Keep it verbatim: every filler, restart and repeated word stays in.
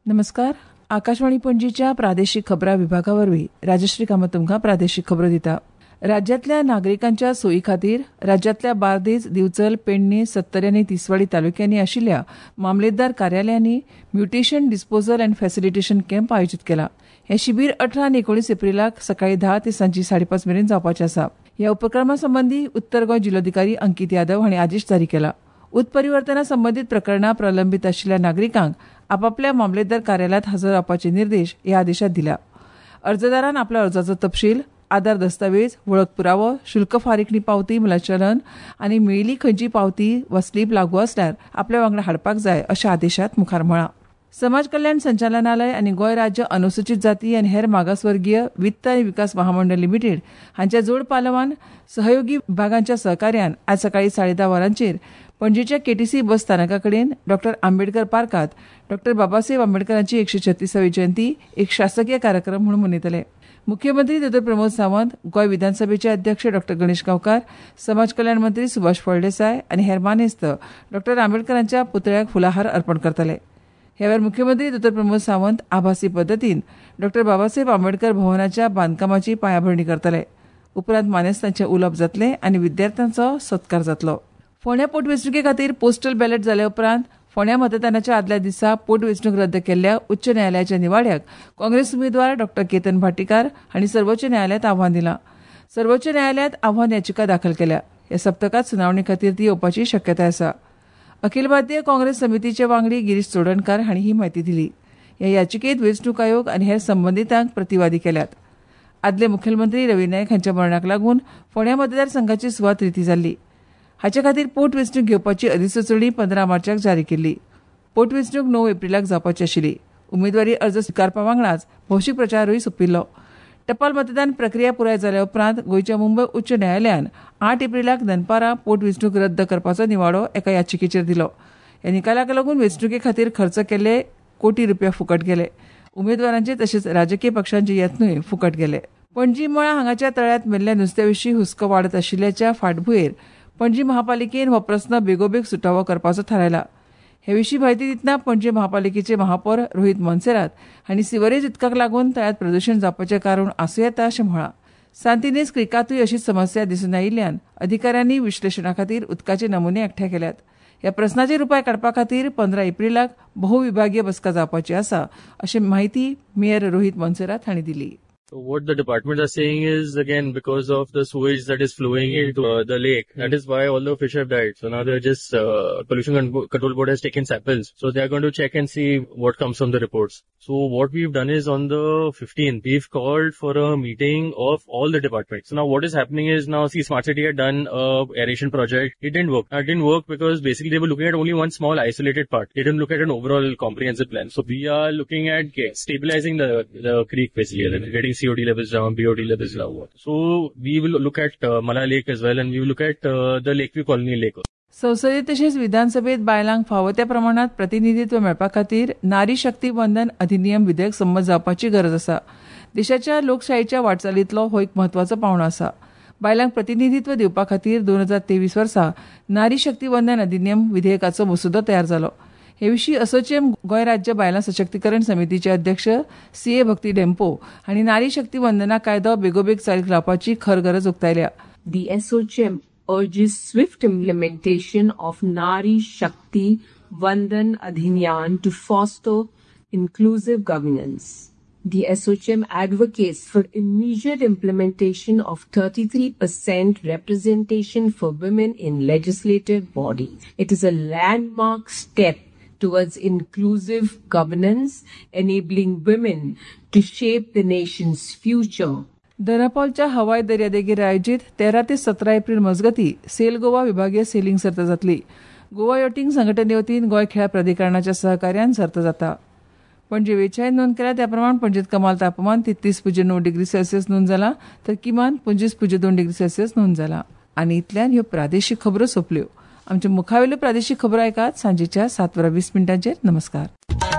नमस्कार. आकाशवाणी पणजीच्या प्रादेशीक खबरां विभागावरवीं राजश्री कामत तुमकां प्रादेशीक खबरो दिता. राज्यांतल्या नागरिकांच्या सोयी खातीर राज्यांतल्या बार्देस, दिवचल, पेडणे, सत्तरी आनी तिसवाडी तालुक्यांनी आशिल्ल्या मामलेदार कार्यालयांनी mutation disposal and facilitation camp आयोजीत केला. हे शिबीर अठरा आनी एकोणीस एप्रिलाक सकाळी धा ते सांजी साडेपांच मेरेन जावपाचें आसा. ह्या उपक्रमा संबंधी उत्तर गोंय जिल्लोधिकारी अंकीत यादव हांणी आदेश जारी केला. उत्परिवर्तना संबंधीत प्रकरणां प्रलंबीत आशिल्ल्या नागरिकांक आपापल्या मामलेदार कार्यालयांत हजर रावपाचे निर्देश ह्या आदेशांत दिल्या. अर्जदारान आपल्या अर्जाचो तपशील, आधार दस्तावेज, वळख पुरावो, शुल्क फारीकणी पावती म्हळ्यार चलन आनी मेळिल्ली खंयची पावती वा स्लीप लागू आसल्यार आपल्या वांगडा हाडपाक जाय अशें आदेशांत मुखार म्हळां. समाज कल्याण संचालनालय आनी गोंय राज्य अनुसूचित जाती आनी हेर मागासवर्गीय वित्त आनी विकास महामंडळ लिमिटेड हांच्या जोड पालवान सहयोगी विभागांच्या सहकार्यान आज सकाळी साडे धा वरांचेर पणजेच्या केटीसी बस स्थानका कडेन डॉक्टर आंबेडकर पार्कात डॉक्टर बाबासाहेब आंबेडकरांची एकशे छत्तीसावी जयंती एक शासकीय कार्यक्रम म्हणून मनयतले. मुख्यमंत्री दोतोर प्रमोद सावंत, गोंय विधानसभेचे अध्यक्ष डॉक्टर गणेश गांवकार, समाज कल्याण मंत्री सुभाष फळदेसाय आनी हेर मानेस्त डॉक्टर आंबेडकरांच्या पुतळ्याक फुलाहार अर्पण करतले. ह्या वेळार मुख्यमंत्री दोतोर प्रमोद सावंत आभासी पद्दतीन डॉक्टर बाबासाहेब आंबेडकर भवनाच्या बांदकामाची पायाभरणी करतले. उपरांत मानेस्तांचे उलोवप जातले आनी विद्यार्थ्यांचो सत्कार जातलो. फोंड्या पोटवेंचणुके खातीर पोस्टल बॅलेट जाले उपरांत फोंड्या मतदानाच्या आदल्या दिसा पोटवेंचणूक रद्द केल्ल्या उच्च न्यायालयाच्या निवाड्याक काँग्रेस उमेदवार डॉक्टर केतन भाटीकार हांणी सर्वोच्च न्यायालयात आव्हान दिलां. सर्वोच्च न्यायालयात आव्हान याचिका दाखल केल्या. ह्या सप्तकात सुनावणे खातीर ती येवपाची शक्यताय आसा. अखिल भारतीय काँग्रेस समितीचे वांगडी गिरीश चोडणकार हांणी ही म्हायती दिली. ह्या याचिकेत वेंचणूक आयोग आनी हेर संबंधितांक प्रतिवादी केल्यात. आदले मुखेलमंत्री रवी नायक हांच्या मरणाक लागून फोंड्या मतदारसंघाची सुवात रिती जाल्ली. हाचे खातीर पोटवेंचणूक घेवपाची अधिसुचोवणी पंदरा मार्चाक जारी केल्ली. पोटवेंचणूक णव एप्रिलाक जावपाची आशिल्ली. उमेदवारी अर्ज स्विकारपा वांगडाच भौशीक प्रचारूय सोंपिल्लो. टपाल मतदान प्रक्रिया पुराय जाल्या उपरांत गोंयच्या मुंबय उच्च न्यायालयान आठ एप्रिलाक दनपारां पोटवेंचणूक रद्द करपाचो निवाडो एका याचिकेचेर दिलो. ह्या निकालाक लागून वेंचणुके खातीर खर्च केल्ले कोटी रुपया फुकट गेले. उमेदवारांचे तशेंच राजकीय पक्षांचे यत्नूय फुकट गेले. पणजी मळा हांगाच्या तळ्यांत मेल्ल्या नुस्त्याविशीं हुस्को वाडत आशिल्ल्याच्या फाटभुंयेर पणजी महापालिकेन हो प्रस्न बेगोबेग सुटावो करपाचो थारायला. हे विशीं म्हायती दितना पणजी महापालिकेचे महापौर रोहित मोन्सेरात हांणी सिवरेज उदकाक लागून तळ्यांत प्रदूशण जावपाचें कारण आसूं येता अशें म्हळां. सांतिनेज क्रिकातूय अशीच समस्या दिसून आयिल्ल्यान अधिकाऱ्यांनी विश्लेशणा खातीर उदकाचे नमुने एकठांय केल्यात. ह्या प्रस्नाचेर उपाय काडपा खातीर पंदरा एप्रिलाक बहुविभागीय बसका जावपाची आसा अशी माहिती मेयर रोहित मोन्सेरात हांणी दिली. So what the departments are saying is, again, because of the sewage that is flowing into uh, the lake, that is why all the fish have died. So now they're just, uh, Pollution Control Board has taken samples. So they're going to check and see what comes from the reports. So what we've done is on the fifteenth, we've called for a meeting of all the departments. So now what is happening is now, see, Smart City had done a aeration project. It didn't work. It didn't work because basically they were looking at only one small isolated part. They didn't look at an overall comprehensive plan. So we are looking at get, stabilizing the, the creek basically, getting C O D levels down, B O D levels down. So we will look at uh, Mala Lake as well, and we will look at uh, the Lakeview Colony Lake. संसदेत तशेंच विधानसभेत बायलांक फावो त्या प्रमाणात प्रतिनिधित्व मेळपा खातीर नारी शक्ती वंदन अधिनियम विधेयक संमत जावपाची गरज आसा. देशाच्या लोकशायेच्या वाटचालींतलो हो एक म्हत्वाचो पावंडो आसा. बायलांक प्रतिनिधित्व दिवपा खातीर दोन हजार तेवीस वर्सा नारी शक्ती वंदन अधिनियम विधेयकाचो मसुदो तयार जालो. हे विशीं असोचेम गोंय राज्य बायलां सशक्तीकरण समितीचे अध्यक्ष सी ए भक्ती डेंपो हांणी नारी शक्ती वंदना कायदो बेगोबेग चालीक लावपाची खर गरज उक्तायल्या. The S O C M urges swift implementation of Nari Shakti Vandan Adhiniyam to foster inclusive governance. The S O C M advocates for immediate implementation of thirty-three percent representation for women in legislative bodies. It is a landmark step towards inclusive governance, enabling women to shape the nation's future. दनापावलच्या हवाई दर्यादेगेर आयोजीत तेरा ते सतरा April मजगती sale Goa विभागीय selling सर्त जातली. गोवा योटिंग संघटने वतीन गोंय खेळा प्राधिकरणाच्या सहकार्यान सर्त जाता. पणजे वेळाचेर नोंद केल्या त्या प्रमाण पणजेत कमाल तापमान तेत्तीस पुज्य णव डिग्री सेल्सियस नोंद जाला तर किमान पंचवीस पुज्य दोन डिग्री सेल्सियस नोंद जाला. आनी इतल्यान ह्यो प्रादेशीक खबरो सोंपल्यो. आमचे मुखावेल्यो प्रादेशीक खबरो ऐकात सांजेच्या सात वरां वीस मिनटांचेर. नमस्कार.